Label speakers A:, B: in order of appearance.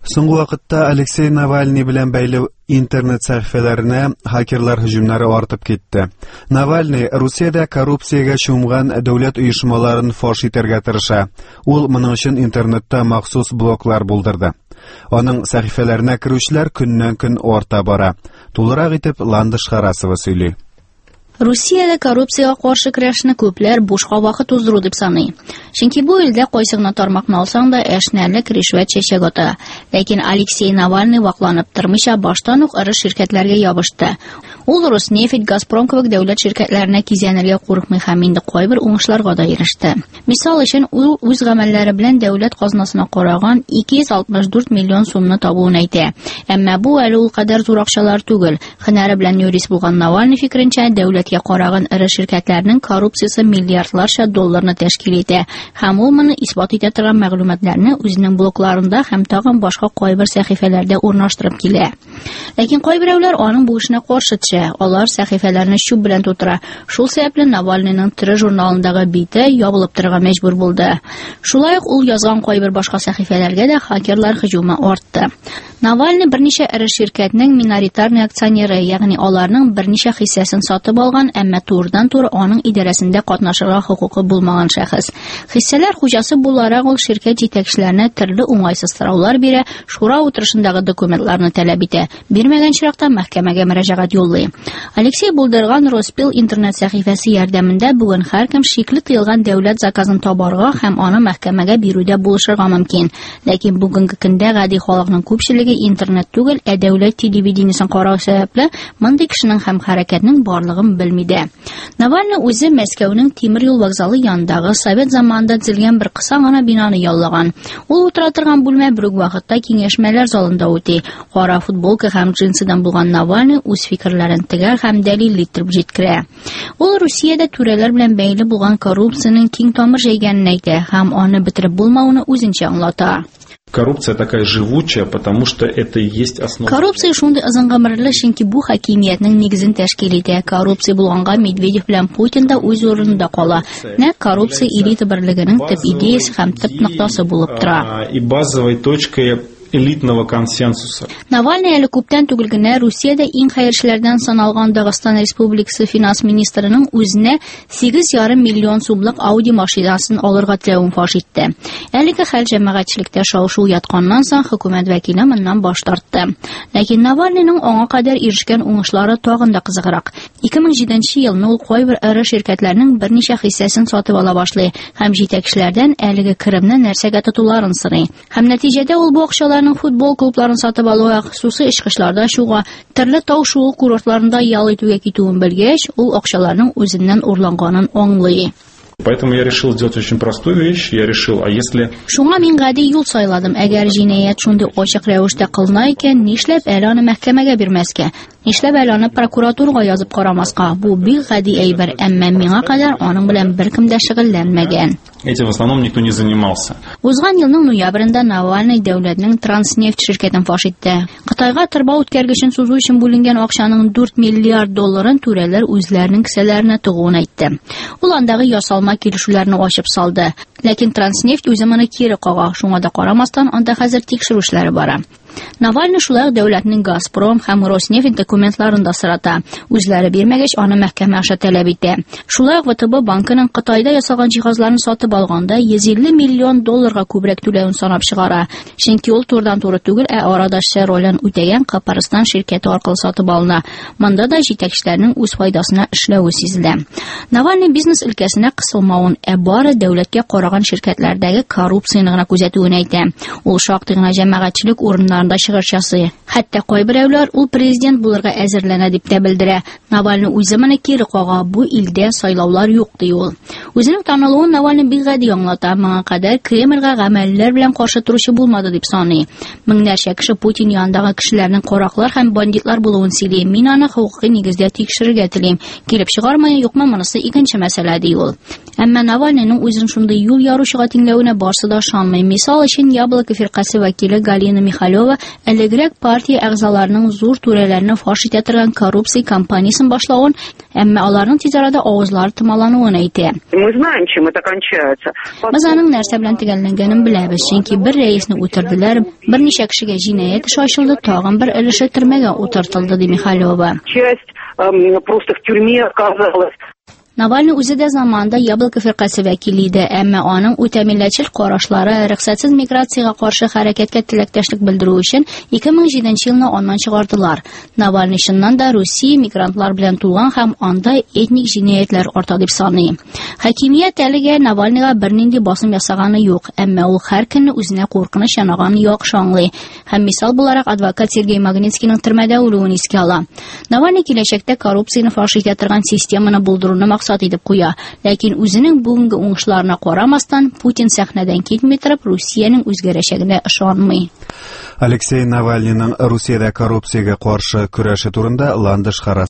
A: Соңгы вакытта Алексей Навальный белән бәйле интернет сәхифәләренә хакерлар һөҗүмнәре артып китте. Навальный Русиядә коррупциягә чумган дәүләт оешмаларын фаш итәргә тырыша. Ул моның өчен интернетта махсус блоклар булдырды. Аның сәхифәләренә керүчеләр көннән-көн арта бара. Тулырак итеп Ландыш Харасова сөйли.
B: Русиядә коррупциягә каршы көрәшне күпләр бушка вакыт уздыру дип саный. Чөнки бу илдә кайсыгына тармакны алсаң да эшнәрлек ришвәт чәчәк ата. Ләкин Алексей Навальный вакланып тормыйча баштан ук ыры ширкәтләргә ябышты. Ул Роснефть, Газпром кебек дәүләт ширкәтләренә кизәнергә курыкмый һәм инде кайбер уңышларга да иреште. Мисал өчен, ул үз гамәлләре белән дәүләт казнасына караган 264 миллион сумны табуын әйтә. Әмма бу әле ул кадәр зур акчалар түгел. Һөнәре белән юрист булган Навальный фикеренчә, дәүләткә караган ыры ширкәтләрнең коррупциясе миллиардларча долларны тәшкил итә. Һәм ул моны исбат итә торган мәгълүматларны үзенең блогларында һәм тагын башка кайбер сәхифәләрдә урнаштырып килә. Ләкин кайберәүләр аның бу эшенә каршы төшә. Алар сәхифәләрне чүп белән тутыра. Шул сәбәпле Навальныйның тиры журналындагы бите ябылып торырга мәҗбүр булды. Шулай ук ул язган кайбер башка сәхифәләргә дә хакерлар һөҗүме артты. Навальный берничә ыры ширкәтнең миноритарный акционеры, ягъни аларның берничә хиссәсен сатып алган, әмма турыдан-туры аның идарәсендә катнашырга хокукы булмаган шәхес. Хиссәләр хуҗасы буларак ул ширкәт җитәкчеләренә төрле уңайсыз сораулар бирә, шура утырышындагы документларны таләп итә. Бирмәгән чиракта мәхкәмәгә мөрәҗәгать юллый. Алексей булдырган Роспил интернет сәхифәсе ярдәмендә бүген һәркем шикле тыелган дәүләт заказын табарга һәм аны мәхкәмәгә бирүдә булышырга мөмкин. Ләкин бүгенге көндә гади халыкның күпчелеге интернет түгел, дәүләт телевидениесен карау сәбәпле мондый кешенең һәм хәрәкәтнең барлыгын белмидә. Навальный үзе Мәскәүнең тимер юл вокзалы янындагы Совет заманында төзелгән бер кыса гына бинаны яллаган. Ул утыра торган бүлмә бер вакытта киңәшмәләр залында үти. Кара футболка һәм джинсыдан булган Навальный үз фикерләрен тегәр һәм дәлил итеп җиткерә. Ул Русиядә түрәләр белән бәйле булган коррупциянең киң тамыр җәйгәнен әйтә һәм аны бетереп булмауны үзенчә аңлата.
C: Коррупция такая живучая, потому что это и есть основа.
B: Коррупция шундый озын гомерле, чөнки бу хакимиятнең нигезен тәшкил итә. Коррупция булганга Медведев белән Путин да үз урынында кала. Нәкъ коррупция элита берлегенең төп идеясе һәм төп ноктасы булып тора.
C: И базовой точкой элитного консенсуса.
B: Навальный әле күптән түгел генә Русиядә иң хәерчеләрдән саналган Дагыстан Республикасы финанс министрының үзенә 8,5 миллион сумлык Audi машинасын алырга теләвен фаш итте. Әлеге хәл җәмәгатьчелектә шау-шу ятканнан соң хөкүмәт вәкиле моннан баш тартты. Ләкин Навальныйның аңа кадәр ирешкән уңышлары тагын да кызыграк. 2007 елны ул кайбер ыры ширкәтләрнең берничә хиссәсен сатып ала башлый һәм җитәкчеләрдән әлеге кыремне нәрсәгә тотуларын сорый. Һәм нәтиҗәдә ул бу акчаларның футбол клубларын сатып алуга, хусусый эшкышларда шуга, төрле тау-шугыл курортларында ял итүгә китүен белгәч, ул акчаларның үзеннән урланганын аңлый.
C: Поэтому я решил сделать очень простую вещь. Я решил, а если...
B: Шуңа мин гади юл сайладым. Әгәр җинаять шундый ачык рәвештә кылына икән, нишләп әле аны мәхкәмәгә бирмәскә? Нишләп әле аны прокуратурага язып карамаска? Бу бик гади әйбер, әмма миңа кадәр аның белән беркем дә шөгыльләнмәгән.
C: Этим в основном никто не занимался.
B: Узган елның ноябрендә Навальный дәүләтнең Транснефть ширкәтен фаш итте. Кытайга тырба үткәргечен сузу өчен бүленгән акчаның 4 миллиард долларын түрәләр үзләренең кесәләренә тыгуын әйтте. Ул андагы ясалма килешүләрне ачып салды. Ләкин Транснефть үзе моны кире кага. Шуңа да карамастан, анда хәзер тикшерү эшләре бара. Навальный шулай дәүләтнең Газпром һәм Роснефть документларын да сората. Үзләре бирмәгәч, аны мәхкәмә аша таләп итә. Шулай ВТБ банкының Кытайда ясалган җиһазларын сатып алганда 150 миллион долларга күбрәк түләвен санап чыгара. Чөнки ул турыдан-туры түгел, арадашчы ролен үтәгән Капарстан ширкәте аркылы сатып алына. Монда да җитәкчеләрнең үз файдасына эшләве сизелә. Навальный бизнес өлкәсенә кысылмавын, бары дәүләткә караган ширкәтләрдәге коррупцияны гына күзәтүен әйтә. Ул шактый гына җәмәгатьчелек урыннарында чыгыш ясый. Хәтта кайберәүләр ул президент булырга әзерләнә дип тә белдерә. Навальный үзе моны кире кага, бу илдә сайлаулар юк ди ул. Үзенең танылуын Навальный бик гади аңлата, моңа кадәр Кремльгә гамәлләр белән каршы торучы булмады дип саный. Меңнәрчә кеше Путин янындагы кешеләрнең караклар һәм бандитлар булуын сөйли. Мин аны хукукый нигездә тикшерергә телим. Килеп чыгармый юкмы, монысы икенче мәсьәлә ди ул. Әмма Навальныйның үзен шундый юл яручыга тиңләвенә барсы да ышанмый. Мисал өчен, Яблоко фиркасы вәкиле Галина Михалева элегрәк партия әгъзаларының зур түрәләрне фаш итә торган коррупция кампаниясын башлавын, әмма аларның тиз арада авызлары томалануын әйтә. Без аның нәрсә белән төгәлләнгәнен беләбез, чөнки бер рәисне үтерделәр, берничә кешегә җинаять эше ачылды, тагын бер өлеше төрмәгә утыртылды, ди Михалева.
D: Просто в тюрьме оказалась.
B: Навальный үзе дә заманда Яблоко фиркасы вәкиле иде, әмма аның үтәмилләтчел карашлары рөхсәтсез миграциягә каршы хәрәкәткә теләктәшлек белдерү өчен 2007 елны аннан чыгардылар. Навальный чыннан да Русия мигрантлар белән тулган һәм анда этник җинаятлар арта дип саный. Хакимият әлегә Навальныйга бернинди басым ясаганы юк, әмма ул һәр көнне үзенә куркыныч янаган яхшы аңлый. Һәм мисал буларак адвокат Сергей Магнитскийның төрмәдә үлүен искә ала. Навальный киләчәктә коррупцияны фаш итә торган системаны булдыруны максат итеп куя, ләкин үзенең бүгенге уңышларына карамастан Путин сәхнәдән китми торып Русиянең үзгәрәчәгенә ышанмый.
A: Алексей Навальныйның Русиядә коррупциягә каршы көрәше турында Ландыш